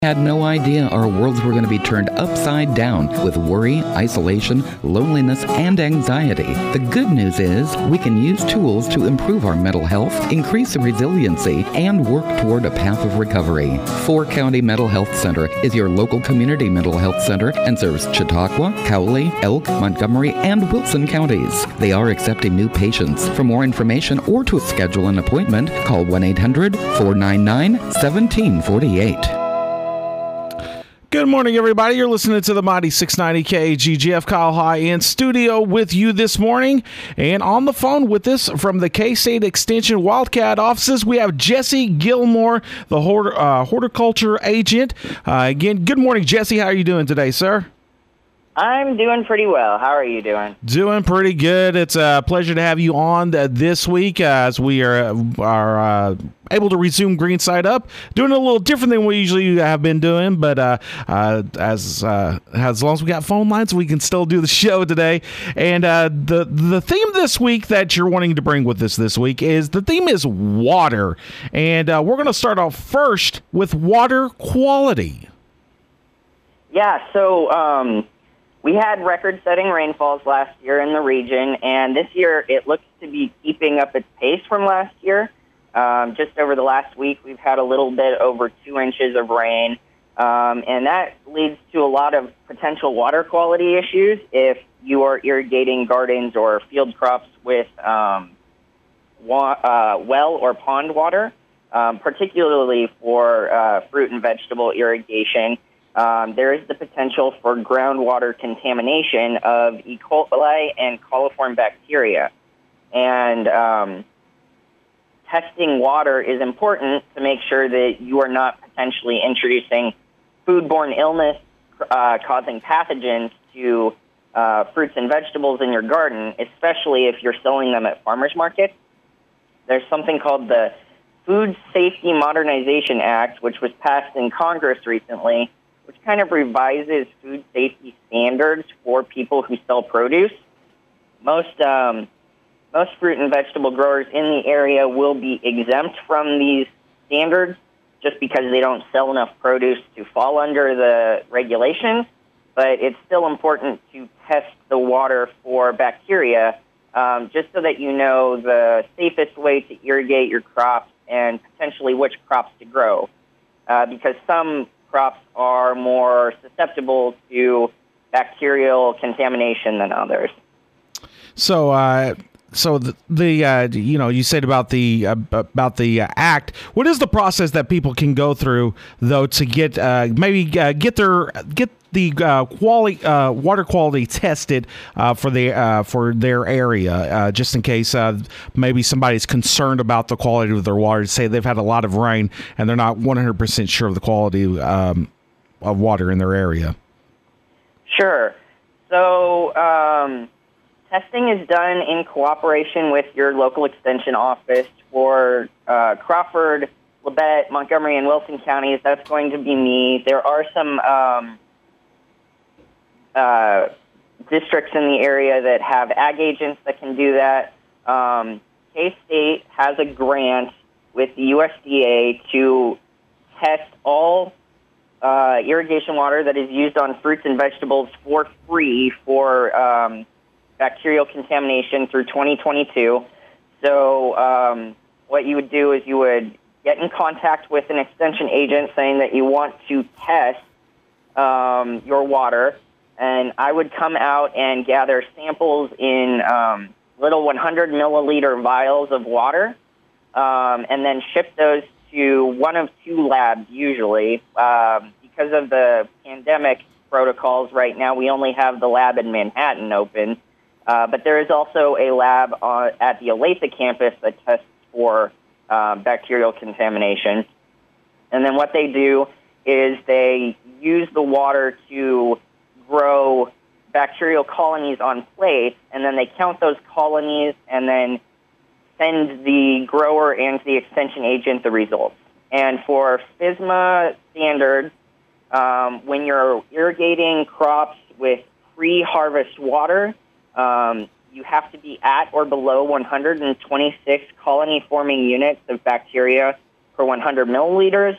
Had no idea our worlds were going to be turned upside down with worry, isolation, loneliness, and anxiety. The good news is we can use tools to improve our mental health, increase resiliency, and work toward a path of recovery. Four County Mental Health Center is your local community mental health center and serves Chautauqua, Cowley, Elk, Montgomery, and Wilson counties. They are accepting new patients. For more information or to schedule an appointment, call 1-800-499-1748. Good morning, everybody. You're listening to the Mighty 690 KGGF. Kyle High in studio with you this morning. And on the phone with us from the K-State Extension Wildcat offices, we have Jesse Gilmore, the horticulture agent. Again, good morning, Jesse. How are you doing today, sir? I'm doing pretty well. How are you doing? Doing pretty good. It's a pleasure to have you on this week as we are able to resume Green Side Up. Doing a little different than we usually have been doing, but as long as we got phone lines, we can still do the show today. And the theme this week that you're wanting to bring with us this week is water. And we're going to start off first with water quality. Yeah, so we had record-setting rainfalls last year in the region, and this year it looks to be keeping up its pace from last year. Just over the last week, we've had a little bit over 2 inches of rain, and that leads to a lot of potential water quality issues if you are irrigating gardens or field crops with well or pond water, particularly for fruit and vegetable irrigation. There is the potential for groundwater contamination of E. coli and coliform bacteria. And testing water is important to make sure that you are not potentially introducing foodborne illness causing pathogens to fruits and vegetables in your garden, especially if you're selling them at farmers markets. There's something called the Food Safety Modernization Act, which was passed in Congress recently, which kind of revises food safety standards for people who sell produce. Most fruit and vegetable growers in the area will be exempt from these standards just because they don't sell enough produce to fall under the regulations. But it's still important to test the water for bacteria just so that you know the safest way to irrigate your crops and potentially which crops to grow. Because some crops are more susceptible to bacterial contamination than others. So, you said about the act. What is the process that people can go through though to get the water quality tested for their area, just in case maybe somebody's concerned about the quality of their water? Say they've had a lot of rain and they're not 100% sure of the quality of water in their area. Sure. So testing is done in cooperation with your local extension office. For Crawford, Labette, Montgomery, and Wilson counties, that's going to be me. There are some districts in the area that have ag agents that can do that. K-State has a grant with the USDA to test all irrigation water that is used on fruits and vegetables for free for bacterial contamination through 2022. So what you would do is you would get in contact with an extension agent saying that you want to test your water, and I would come out and gather samples in little 100 milliliter vials of water, and then ship those to one of 2 labs usually. Because of the pandemic protocols right now, we only have the lab in Manhattan open. But there is also a lab at the Olathe campus that tests for bacterial contamination. And then what they do is they use the water to grow bacterial colonies on plates, and then they count those colonies and then send the grower and the extension agent the results. And for FSMA standards, when you're irrigating crops with pre-harvest water, you have to be at or below 126 colony-forming units of bacteria per 100 milliliters.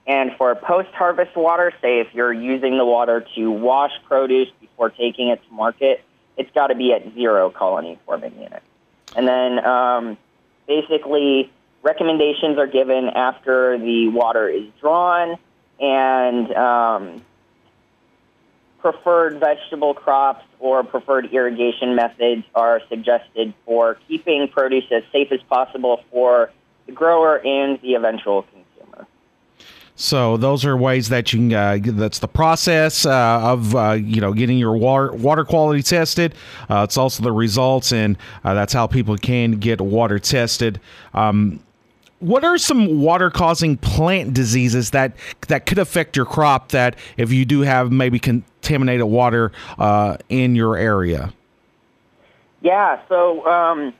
And for post-harvest water, say if you're using the water to wash produce before taking it to market, it's got to be at 0 colony forming units. And then basically recommendations are given after the water is drawn, and preferred vegetable crops or preferred irrigation methods are suggested for keeping produce as safe as possible for the grower and the eventual consumer. So those are ways that you can. That's the process of getting your water quality tested. It's also the results, and that's how people can get water tested. What are some water-causing plant diseases that could affect your crop? That if you do have maybe contaminated water in your area. Yeah. So.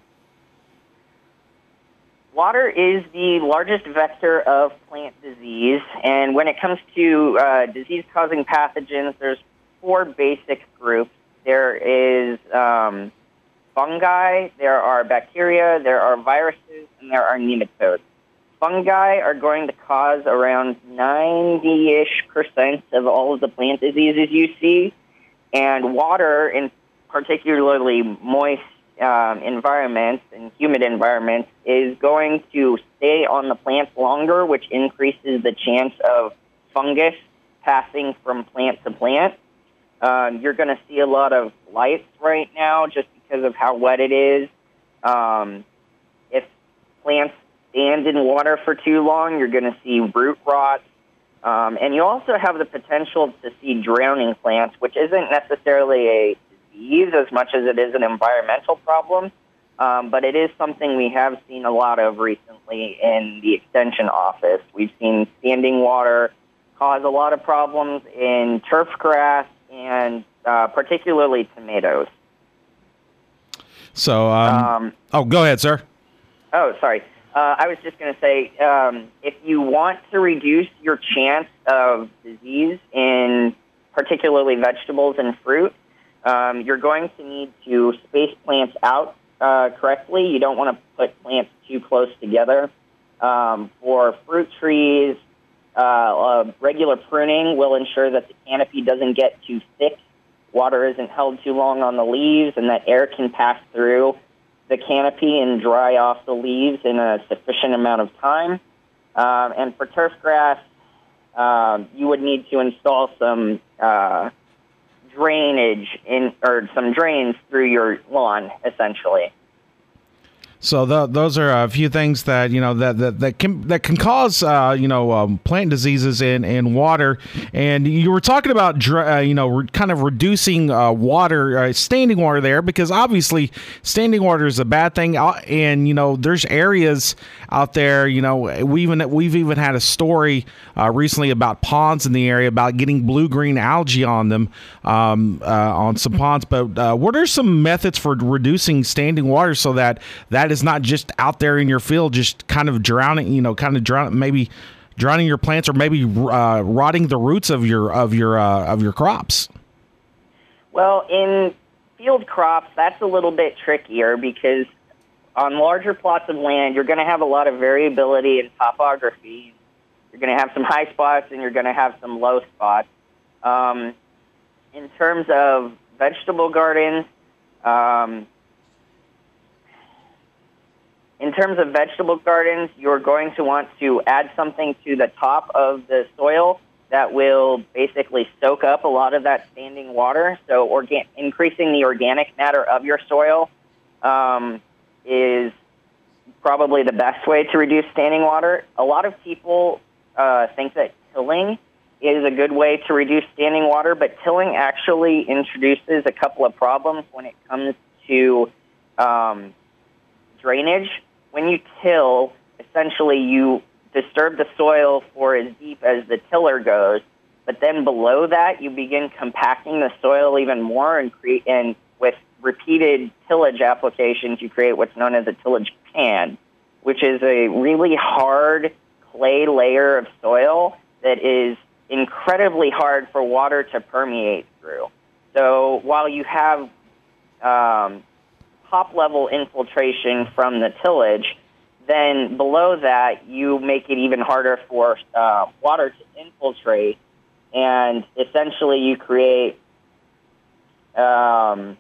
Water is the largest vector of plant disease, and when it comes to disease-causing pathogens, there's 4 basic groups. There is fungi, there are bacteria, there are viruses, and there are nematodes. Fungi are going to cause around 90-ish% of all of the plant diseases you see, and water, in particularly moist environments and humid environments, is going to stay on the plants longer, which increases the chance of fungus passing from plant to plant. You're going to see a lot of lice right now just because of how wet it is. If plants stand in water for too long, you're going to see root rot. And you also have the potential to see drowning plants, which isn't necessarily a disease as much as it is an environmental problem, but it is something we have seen a lot of recently in the Extension office. We've seen standing water cause a lot of problems in turf grass and particularly tomatoes. So, go ahead, sir. Oh, sorry. I was just going to say, if you want to reduce your chance of disease in particularly vegetables and fruit, you're going to need to space plants out correctly. You don't want to put plants too close together. For fruit trees, regular pruning will ensure that the canopy doesn't get too thick, water isn't held too long on the leaves, and that air can pass through the canopy and dry off the leaves in a sufficient amount of time. And for turf grass, you would need to install some drainage or some drains through your lawn, essentially. So those are a few things that that can cause plant diseases in water. And you were talking about kind of reducing water, standing water there, because obviously standing water is a bad thing. And there's areas out there. We've even had a story recently about ponds in the area about getting blue-green algae on them on some ponds. But what are some methods for reducing standing water so that is not just out there in your field, just kind of drowning your plants, or maybe rotting the roots of your crops? Well, in field crops, that's a little bit trickier because on larger plots of land, you're going to have a lot of variability in topography. You're going to have some high spots and you're going to have some low spots. In terms of vegetable gardens, you're going to want to add something to the top of the soil that will basically soak up a lot of that standing water. So increasing the organic matter of your soil is probably the best way to reduce standing water. A lot of people think that tilling is a good way to reduce standing water, but tilling actually introduces a couple of problems when it comes to drainage. When you till, essentially you disturb the soil for as deep as the tiller goes, but then below that you begin compacting the soil even more and with repeated tillage applications you create what's known as a tillage pan, which is a really hard clay layer of soil that is incredibly hard for water to permeate through. So while you have top-level infiltration from the tillage, then below that, you make it even harder for water to infiltrate, and essentially you create a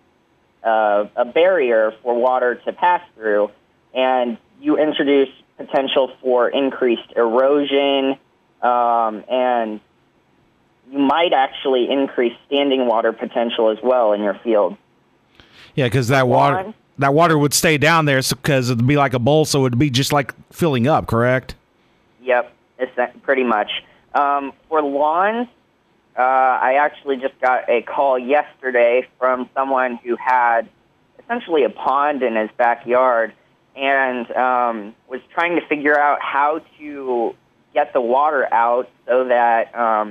barrier for water to pass through, and you introduce potential for increased erosion, and you might actually increase standing water potential as well in your field. Yeah, because that water would stay down there because it'd be like a bowl, so it'd be just like filling up, correct? Yep, it's pretty much. For lawns, I actually just got a call yesterday from someone who had essentially a pond in his backyard and was trying to figure out how to get the water out so that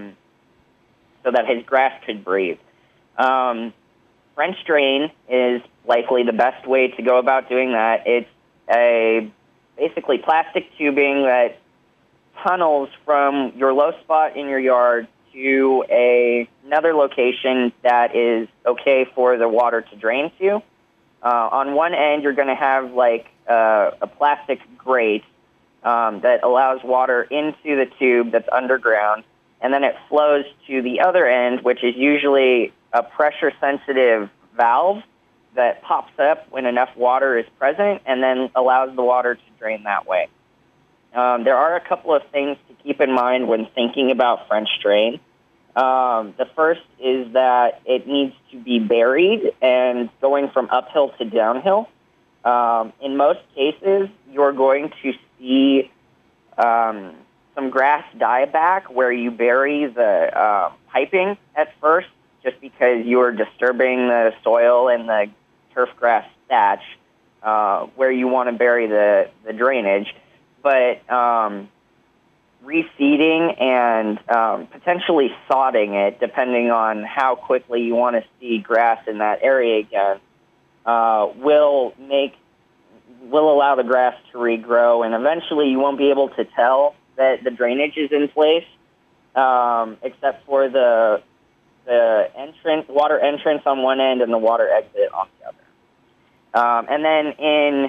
his grass could breathe. French drain is likely the best way to go about doing that. It's basically plastic tubing that tunnels from your low spot in your yard to another location that is okay for the water to drain to. On one end, you're going to have like a plastic grate that allows water into the tube that's underground, and then it flows to the other end, which is usually a pressure-sensitive valve that pops up when enough water is present and then allows the water to drain that way. There are a couple of things to keep in mind when thinking about French drain. The first is that it needs to be buried and going from uphill to downhill. In most cases, you're going to see some grass dieback where you bury the piping at first, just because you're disturbing the soil and the turf grass thatch where you want to bury the drainage. But reseeding and potentially sodding it, depending on how quickly you want to see grass in that area again, will allow the grass to regrow, and eventually you won't be able to tell that the drainage is in place, except for the water entrance on one end and the water exit on the other. And then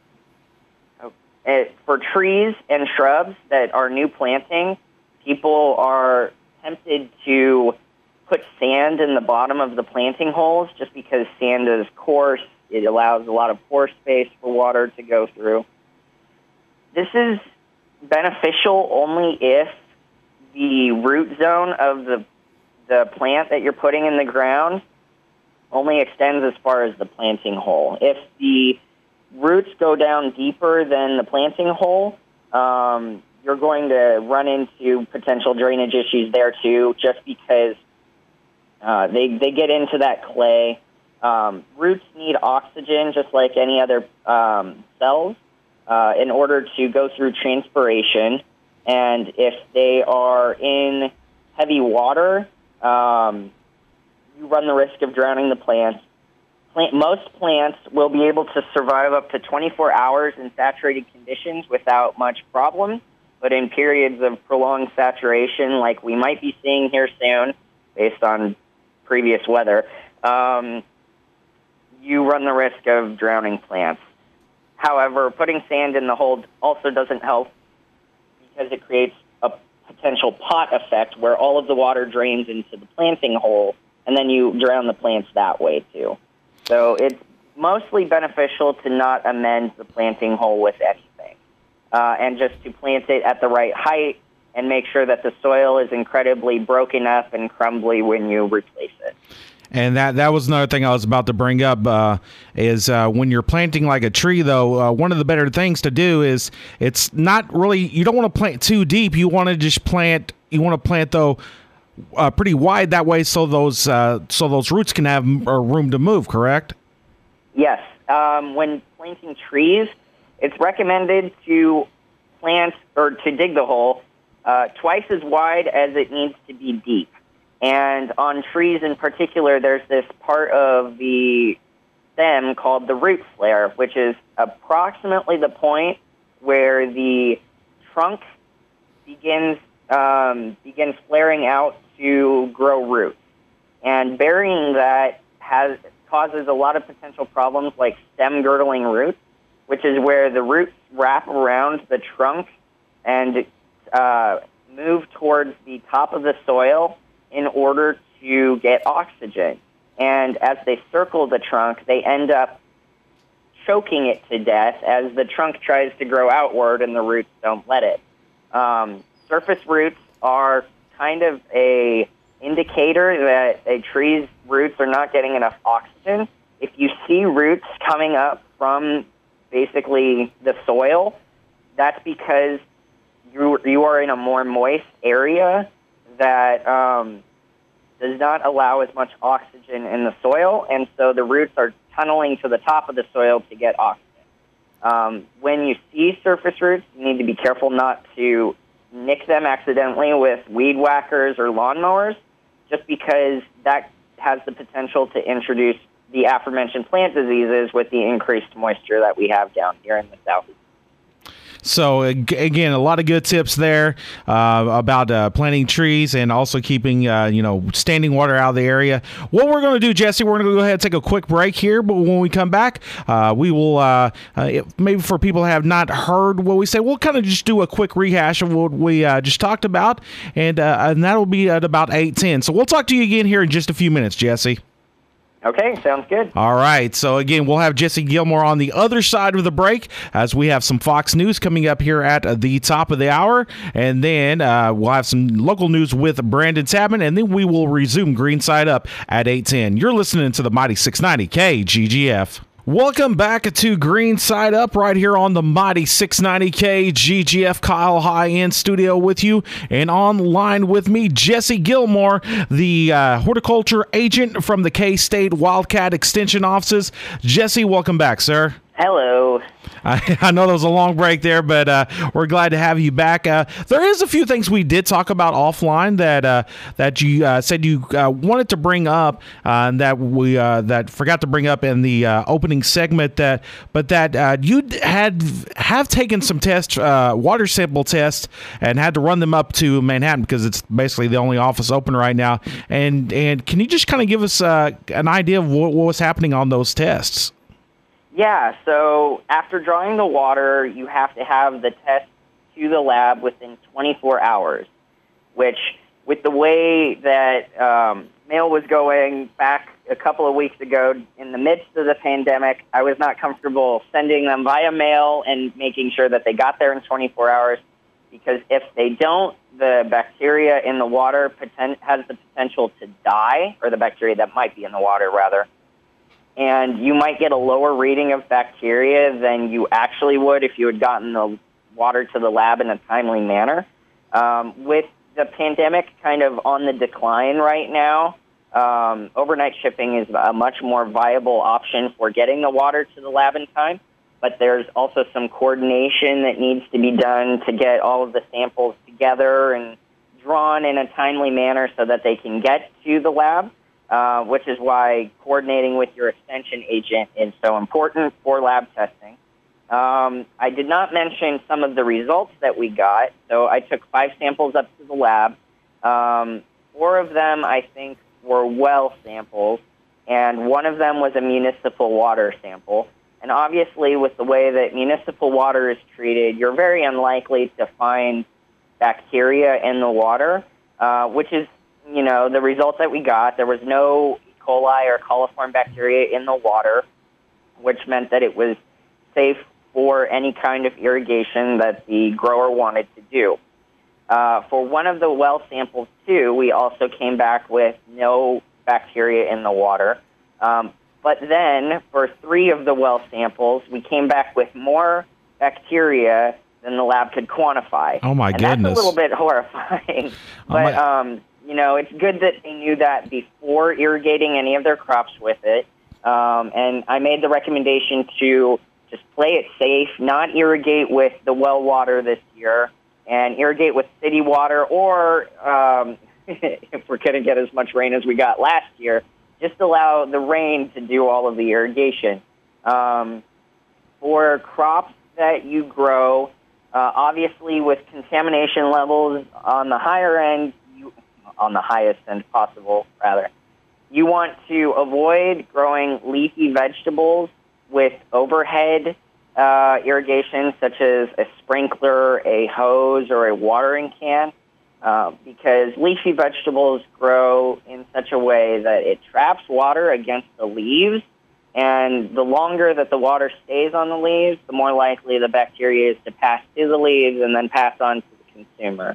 for trees and shrubs that are new planting, people are tempted to put sand in the bottom of the planting holes just because sand is coarse. It allows a lot of pore space for water to go through. This is beneficial only if the root zone of the plant that you're putting in the ground only extends as far as the planting hole. If the roots go down deeper than the planting hole, you're going to run into potential drainage issues there too, just because they get into that clay. Roots need oxygen just like any other cells in order to go through transpiration. And if they are in heavy water, you run the risk of drowning the plants. Most plants will be able to survive up to 24 hours in saturated conditions without much problem, but in periods of prolonged saturation, like we might be seeing here soon, based on previous weather, you run the risk of drowning plants. However, putting sand in the hole also doesn't help because it creates a potential pot effect where all of the water drains into the planting hole, and then you drown the plants that way too. So it's mostly beneficial to not amend the planting hole with anything, and just to plant it at the right height and make sure that the soil is incredibly broken up and crumbly when you replace it. And that was another thing I was about to bring up is when you're planting like a tree, though, one of the better things to do is it's not really, you don't want to plant too deep. You want to just plant, though, pretty wide that way so those roots can have room to move, correct? Yes. When planting trees, it's recommended to plant or to dig the hole twice as wide as it needs to be deep. And on trees in particular, there's this part of the stem called the root flare, which is approximately the point where the trunk begins flaring out to grow roots. And burying that causes a lot of potential problems like stem girdling roots, which is where the roots wrap around the trunk and move towards the top of the soil in order to get oxygen. And as they circle the trunk, they end up choking it to death as the trunk tries to grow outward and the roots don't let it. Surface roots are kind of a indicator that a tree's roots are not getting enough oxygen. If you see roots coming up from basically the soil, that's because you are in a more moist area that does not allow as much oxygen in the soil, and so the roots are tunneling to the top of the soil to get oxygen. When you see surface roots, you need to be careful not to nick them accidentally with weed whackers or lawnmowers, just because that has the potential to introduce the aforementioned plant diseases with the increased moisture that we have down here in the southeast. So, again, a lot of good tips there about planting trees and also keeping, standing water out of the area. What we're going to do, Jesse, we're going to go ahead and take a quick break here. But when we come back, we will, maybe for people who have not heard what we say, we'll kind of just do a quick rehash of what we just talked about. And that'll be at about 8:10. So we'll talk to you again here in just a few minutes, Jesse. Okay, sounds good. All right. So, again, we'll have Jesse Gilmore on the other side of the break as we have some Fox News coming up here at the top of the hour. And then we'll have some local news with Brandon Tabman, and then we will resume Green Side Up at 8:10. You're listening to the Mighty 690 KGGF. Welcome back to Green Side Up right here on the Mighty 690 KGGF. Kyle High in studio with you, and online with me, Jesse Gilmore, the horticulture agent from the K-State Wildcat Extension Offices. Jesse, welcome back, sir. Hello. I know there was a long break there, but we're glad to have you back. There is a few things we did talk about offline that you said you wanted to bring up, and that we that forgot to bring up in the opening segment. But you have taken some tests, water sample tests, and had to run them up to Manhattan because it's basically the only office open right now. And can you just kind of give us an idea of what was happening on those tests? Yeah, so after drawing the water, you have to have the test to the lab within 24 hours, which with the way that mail was going back a couple of weeks ago in the midst of the pandemic, I was not comfortable sending them via mail and making sure that they got there in 24 hours, because if they don't, the bacteria in the water has the potential to die, or the bacteria that might be in the water, rather. And you might get a lower reading of bacteria than you actually would if you had gotten the water to the lab in a timely manner. With the pandemic kind of on the decline right now, overnight shipping is a much more viable option for getting the water to the lab in time. But there's also some coordination that needs to be done to get all of the samples together and drawn in a timely manner so that they can get to the lab. Which is why coordinating with your extension agent is so important for lab testing. I did not mention some of the results that we got. So I took 5 samples up to the lab. 4 of them, I think, were well samples, and 1 of them was a municipal water sample. And obviously, with the way that municipal water is treated, you're very unlikely to find bacteria in the water, which is the results that we got. There was no E. coli or coliform bacteria in the water, which meant that it was safe for any kind of irrigation that the grower wanted to do. For one of the well samples, too, we also came back with no bacteria in the water. But then, for 3 of the well samples, we came back with more bacteria than the lab could quantify. Oh, my goodness. That's a little bit horrifying. But, it's good that they knew that before irrigating any of their crops with it. And I made the recommendation to just play it safe, not irrigate with the well water this year, and irrigate with city water, or if we're going to get as much rain as we got last year, just allow the rain to do all of the irrigation. For crops that you grow, obviously with contamination levels on the higher end, on the highest end possible, rather, you want to avoid growing leafy vegetables with overhead irrigation, such as a sprinkler, a hose, or a watering can, because leafy vegetables grow in such a way that it traps water against the leaves, and the longer that the water stays on the leaves, the more likely the bacteria is to pass to the leaves and then pass on to the consumer.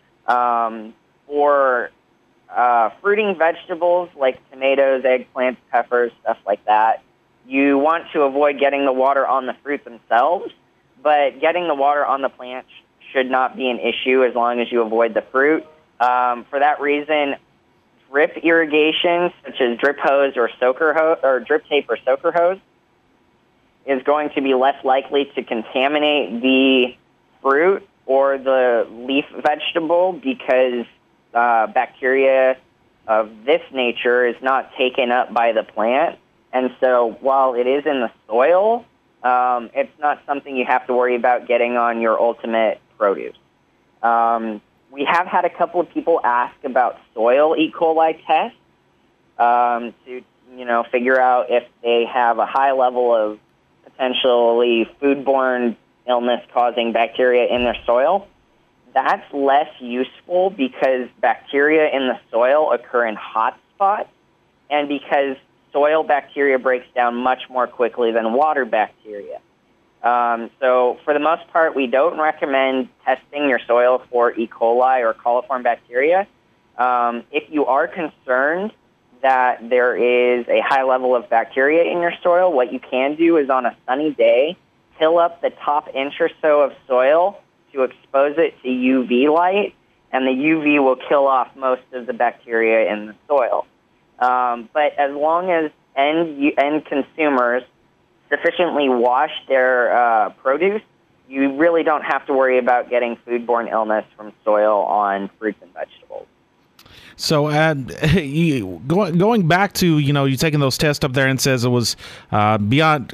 For fruiting vegetables like tomatoes, eggplants, peppers, stuff like that, you want to avoid getting the water on the fruit themselves, but getting the water on the plant should not be an issue as long as you avoid the fruit. For that reason, drip irrigation, such as drip hose or soaker hose, or drip tape or soaker hose, is going to be less likely to contaminate the fruit or the leaf vegetable because bacteria of this nature is not taken up by the plant. And so while it is in the soil, it's not something you have to worry about getting on your ultimate produce. We have had a couple of people ask about soil E. coli tests to, figure out if they have a high level of potentially foodborne illness-causing bacteria in their soil. That's less useful because bacteria in the soil occur in hot spots, and because soil bacteria breaks down much more quickly than water bacteria. So for the most part, we don't recommend testing your soil for E. coli or coliform bacteria. If you are concerned that there is a high level of bacteria in your soil, what you can do is on a sunny day, till up the top inch or so of soil to expose it to UV light, and the UV will kill off most of the bacteria in the soil. But as long as end consumers sufficiently wash their produce, you really don't have to worry about getting foodborne illness from soil on fruits and vegetables. So going back to, you taking those tests up there and says it was beyond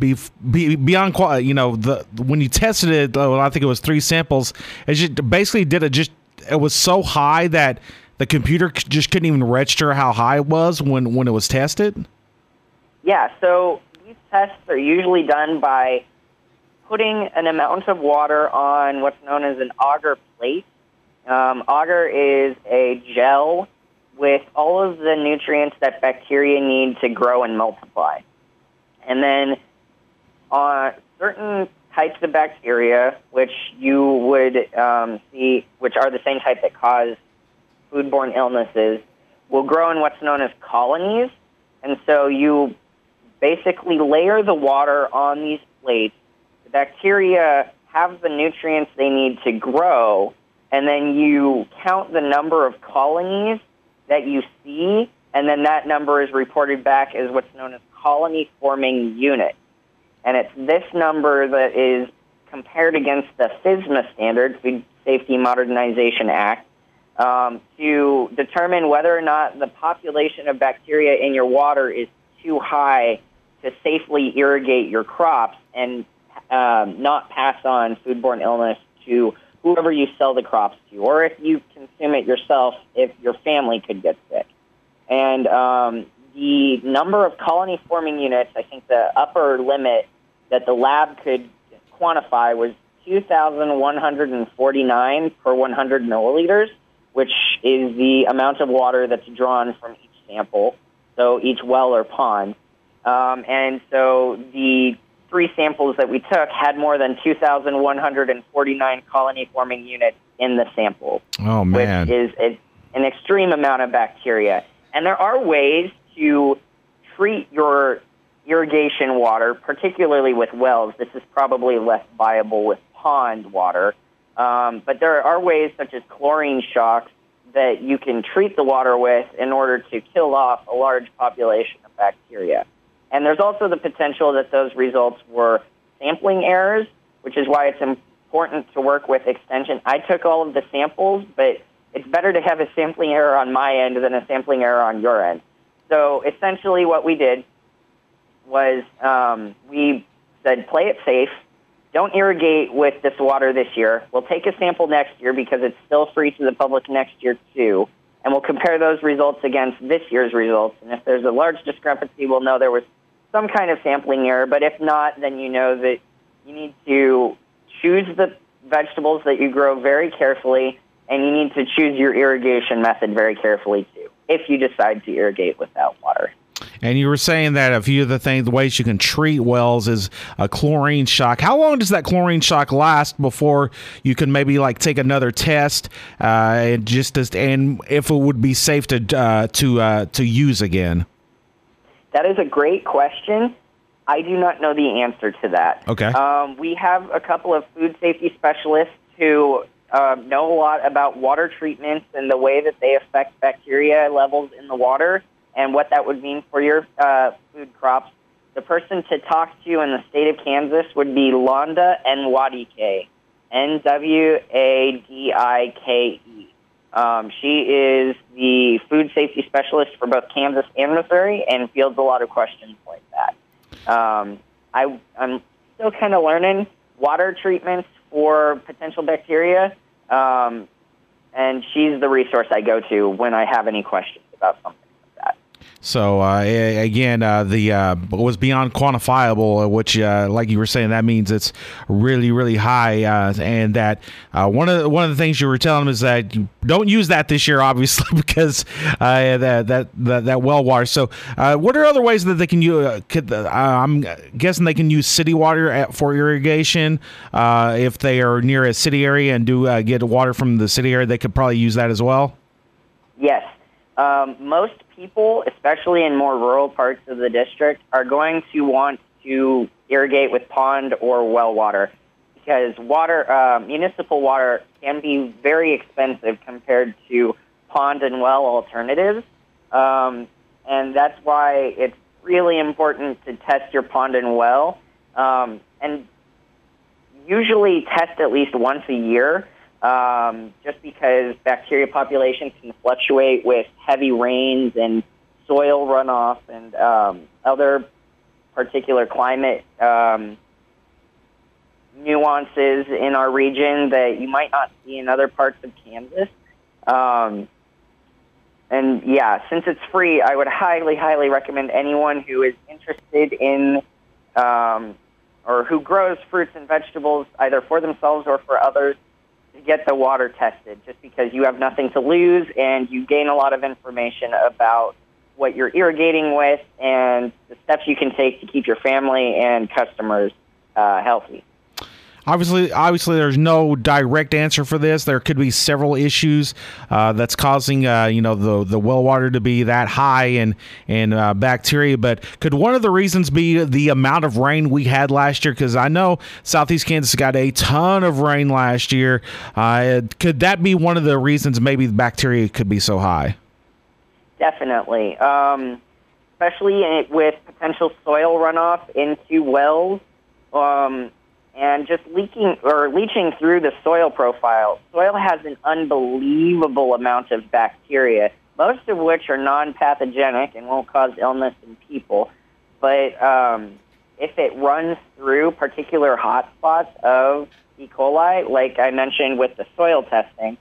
when you tested it, I think it was 3 samples, it just basically it was so high that the computer just couldn't even register how high it was when it was tested? Yeah, so these tests are usually done by putting an amount of water on what's known as an agar plate. Agar is a gel with all of the nutrients that bacteria need to grow and multiply. And then on certain types of bacteria, which you would see, which are the same type that cause foodborne illnesses, will grow in what's known as colonies. And so you basically layer the water on these plates. The bacteria have the nutrients they need to grow, and then you count the number of colonies that you see, and then that number is reported back as what's known as colony-forming unit. And it's this number that is compared against the FSMA standard, Food Safety Modernization Act, to determine whether or not the population of bacteria in your water is too high to safely irrigate your crops and not pass on foodborne illness to whoever you sell the crops to, or if you consume it yourself, if your family could get sick. And the number of colony-forming units, I think the upper limit that the lab could quantify was 2,149 per 100 milliliters, which is the amount of water that's drawn from each sample, so each well or pond. And so the 3 samples that we took had more than 2,149 colony-forming units in the sample. Oh, man. Which is an extreme amount of bacteria. And there are ways to treat your irrigation water, particularly with wells. This is probably less viable with pond water. But there are ways such as chlorine shocks that you can treat the water with in order to kill off a large population of bacteria. And there's also the potential that those results were sampling errors, which is why it's important to work with extension. I took all of the samples, but it's better to have a sampling error on my end than a sampling error on your end. So essentially what we did was we said, play it safe. Don't irrigate with this water this year. We'll take a sample next year because it's still free to the public next year too. And we'll compare those results against this year's results. And if there's a large discrepancy, we'll know there was some kind of sampling error. But if not, then you know that you need to choose the vegetables that you grow very carefully, and you need to choose your irrigation method very carefully too, if you decide to irrigate without water. And you were saying that a few of the ways you can treat wells is a chlorine shock. How long does that chlorine shock last before you can maybe like take another test, and if it would be safe to use again? That is a great question. I do not know the answer to that. Okay. We have a couple of food safety specialists who know a lot about water treatments and the way that they affect bacteria levels in the water and what that would mean for your food crops. The person to talk to in the state of Kansas would be Londa Nwadike, Nwadike. She is the food safety specialist for both Kansas and Missouri and fields a lot of questions like that. I'm still kind of learning water treatments for potential bacteria, and she's the resource I go to when I have any questions about something. So again, the was beyond quantifiable, which, like you were saying, that means it's really, really high. And that one of the things you were telling them is that you don't use that this year, obviously, because that well water. So, what are other ways that they can use? I'm guessing they can use city water for irrigation. If they are near a city area and do get water from the city area, they could probably use that as well. Yes. Most people, especially in more rural parts of the district, are going to want to irrigate with pond or well water because municipal water can be very expensive compared to pond and well alternatives. And that's why it's really important to test your pond and well, and usually test at least once a year. Just because bacteria populations can fluctuate with heavy rains and soil runoff and other particular climate nuances in our region that you might not see in other parts of Kansas. And yeah, since it's free, I would highly, highly recommend anyone who is interested in or who grows fruits and vegetables either for themselves or for others to get the water tested, just because you have nothing to lose and you gain a lot of information about what you're irrigating with and the steps you can take to keep your family and customers healthy. Obviously, there's no direct answer for this. There could be several issues that's causing, the well water to be that high in bacteria. But could one of the reasons be the amount of rain we had last year? Because I know Southeast Kansas got a ton of rain last year. Could that be one of the reasons maybe the bacteria could be so high? Definitely, especially with potential soil runoff into wells. And just leaching through the soil profile. Soil has an unbelievable amount of bacteria, most of which are non-pathogenic and won't cause illness in people. But if it runs through particular hotspots of E. coli, like I mentioned with the soil testing,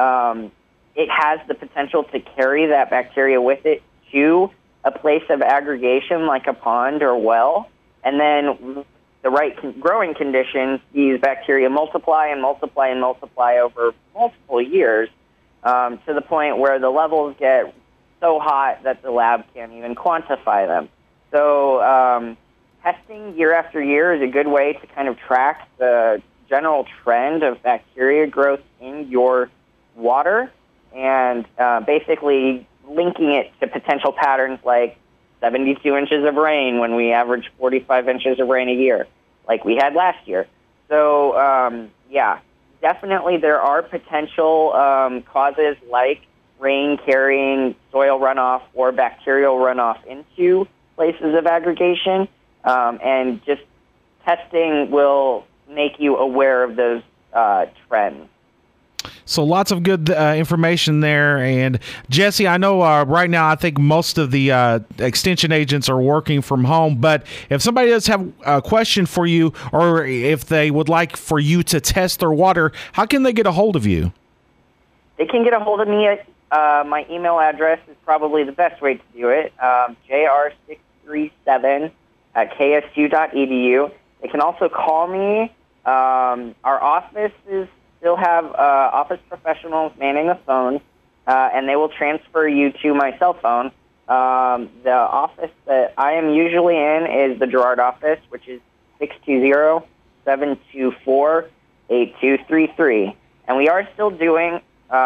it has the potential to carry that bacteria with it to a place of aggregation like a pond or well, and then the right growing conditions, these bacteria multiply and multiply and multiply over multiple years to the point where the levels get so hot that the lab can't even quantify them. So testing year after year is a good way to kind of track the general trend of bacteria growth in your water and basically linking it to potential patterns like 72 inches of rain when we average 45 inches of rain a year, like we had last year. So, definitely there are potential causes like rain carrying soil runoff or bacterial runoff into places of aggregation, and just testing will make you aware of those trends. So lots of good information there. And Jesse, I know right now I think most of the extension agents are working from home, but if somebody does have a question for you or if they would like for you to test their water, how can they get a hold of you? They can get a hold of me at my email address is probably the best way to do it, jr637@ksu.edu. They can also call me. Our offices still have office professionals manning the phones, and they will transfer you to my cell phone. The office that I am usually in is the Girard office, which is 620-724-8233. And we are still doing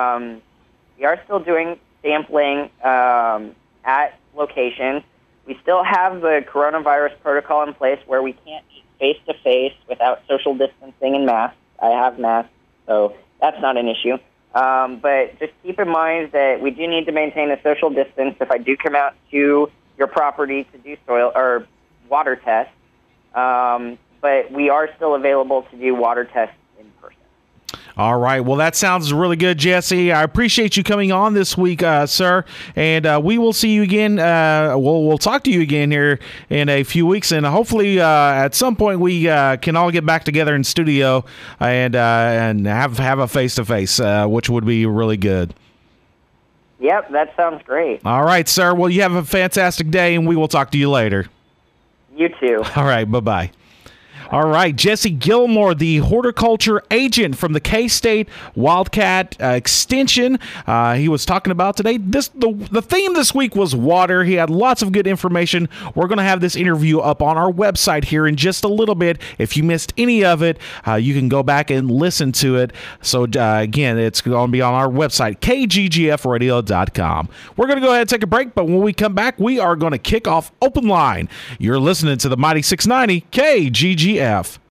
sampling at locations. We still have the coronavirus protocol in place where we can't meet face-to-face without social distancing and masks. I have masks, so that's not an issue. But just keep in mind that we do need to maintain a social distance if I do come out to your property to do soil or water tests. But we are still available to do water tests in person. All right. Well, that sounds really good, Jesse. I appreciate you coming on this week, sir. And we will see you again. We'll talk to you again here in a few weeks. And hopefully at some point we can all get back together in studio and have a face-to-face, which would be really good. Yep, that sounds great. All right, sir. Well, you have a fantastic day, and we will talk to you later. You too. All right. Bye-bye. All right, Jesse Gilmore, the horticulture agent from the K-State Wildcat Extension. He was talking about today. The theme this week was water. He had lots of good information. We're going to have this interview up on our website here in just a little bit. If you missed any of it, you can go back and listen to it. So, again, it's going to be on our website, kggfradio.com. We're going to go ahead and take a break, but when we come back, we are going to kick off Open Line. You're listening to the Mighty 690 KGGF.